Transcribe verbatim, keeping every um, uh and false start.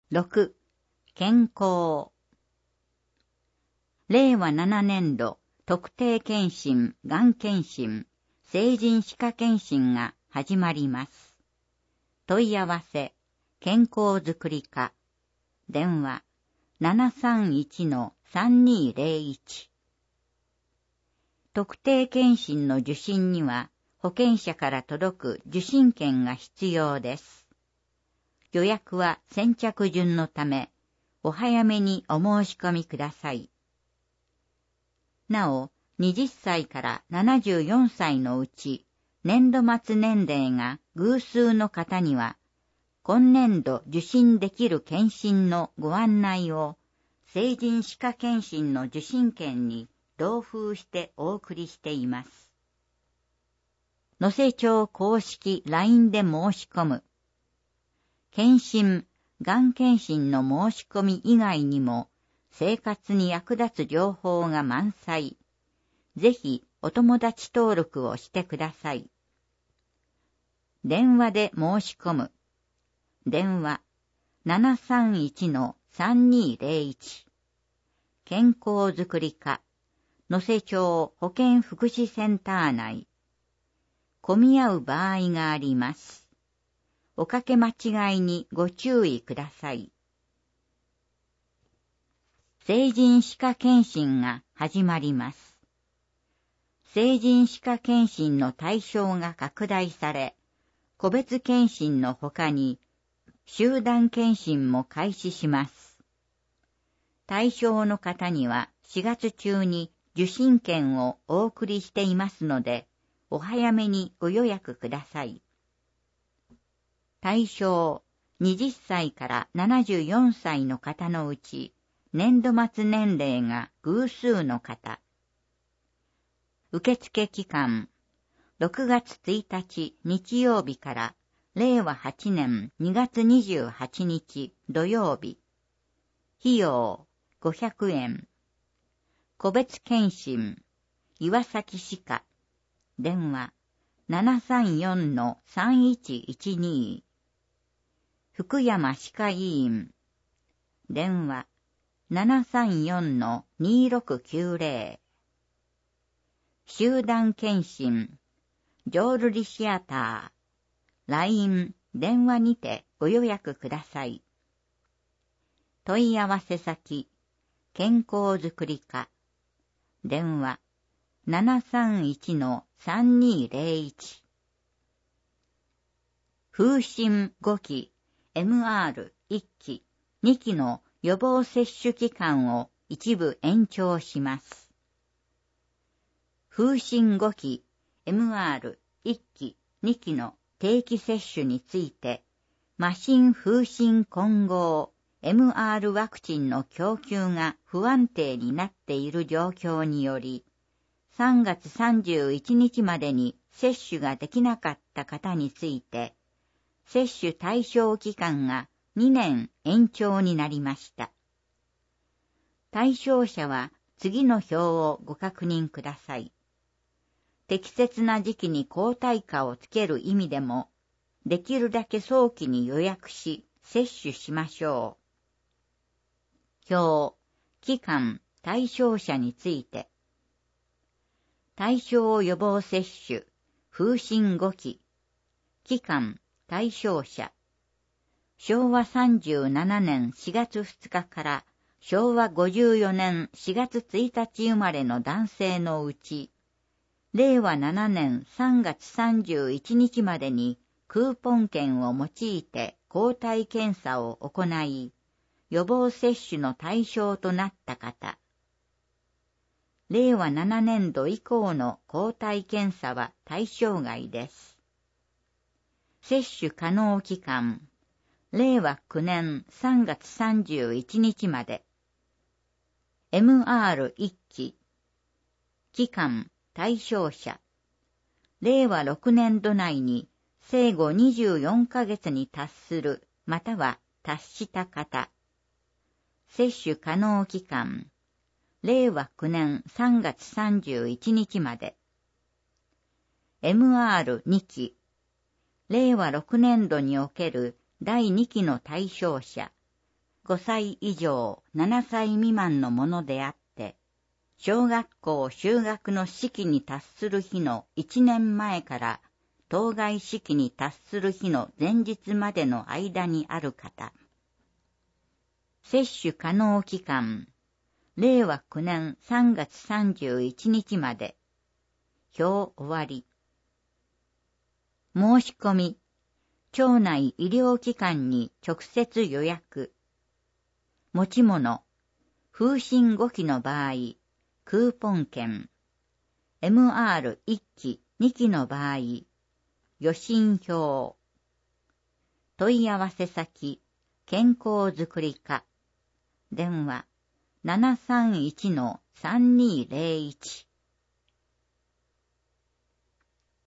ろく、健康。れいわななねんど特定健診、がん検診、成人歯科検診が始まります。問い合わせ、健康づくり課。電話 ななさんいちのさんにーぜろいち。特定健診の受診には保険者から届く受診券が必要です。予約は先着順のため、お早めにお申し込みください。なお、はたちからななじゅうよんさいのうち、年度末年齢が偶数の方には、今年度受診できる検診のご案内を、成人歯科検診の受診券に同封してお送りしています。能勢町公式 ライン で申し込む。検診、がん検診の申し込み以外にも、生活に役立つ情報が満載。ぜひお友達登録をしてください。電話で申し込む。電話 ななさんいちのさんにーぜろいち。健康づくり課、能勢町保健福祉センター内。混み合う場合があります。おかけ間違いにご注意ください。成人歯科検診が始まります。成人歯科検診の対象が拡大され、個別検診の他に集団検診も開始します。対象の方にはしがつ中に受診券をお送りしていますので、お早めにご予約ください。対象、はたちからななじゅうよんさいの方のうち、年度末年齢が偶数の方。受付期間、ろくがつついたち日曜日かられいわはちねんにがつにじゅうはちにち土曜日。費用ごひゃくえん。個別検診、岩崎歯科。電話 ななさんよんのさんいちいちに。福山歯科医院。電話 ななさんよんのにろくきゅうぜろ。集団検診、浄瑠璃シアター、ライン、電話にてご予約ください。問い合わせ先、健康づくり課。電話 ななさんいちのさんにーぜろいち。風疹ごき、エムアールいっき、にきの予防接種期間を一部延長します。風疹ごき、エムアールいっき、にきの定期接種について、麻疹風疹混合 エムアール ワクチンの供給が不安定になっている状況により、さんがつさんじゅういちにちまでに接種ができなかった方について、接種対象期間がにねん延長になりました。対象者は次の表をご確認ください。適切な時期に抗体価をつける意味でも、できるだけ早期に予約し、接種しましょう。表、期間、対象者について。対象予防接種、風疹ごき。期間、対象者。しょうわさんじゅうななねんしがつふつかからしょうわごじゅうよねんしがつついたち生まれの男性のうち、れいわななねんさんがつさんじゅういちにちまでにクーポン券を用いて抗体検査を行い、予防接種の対象となった方。れいわななねんど以降の抗体検査は対象外です。接種可能期間、れいわきゅうねんさんがつさんじゅういちにちまで。エムアールいっき。期間、対象者。れいわろくねんど内に生後にじゅうよんかげつに達するまたは達した方。接種可能期間。れいわきゅうねんさんがつさんじゅういちにちまで。エムアールにき。れいわろくねんどにおけるだいにきの対象者。 ごさい以上ななさい未満のものであって、小学校就学の式に達する日のいちねんまえから当該式に達する日の前日までの間にある方。接種可能期間、れいわきゅうねんさんがつさんじゅういちにちまで。表終わり。申し込み、町内医療機関に直接予約。持ち物、風疹ごきの場合、クーポン券。エムアールいっき、にきの場合、予診票。問い合わせ先、健康づくり課。電話、ななさんいちのさんにーぜろいち。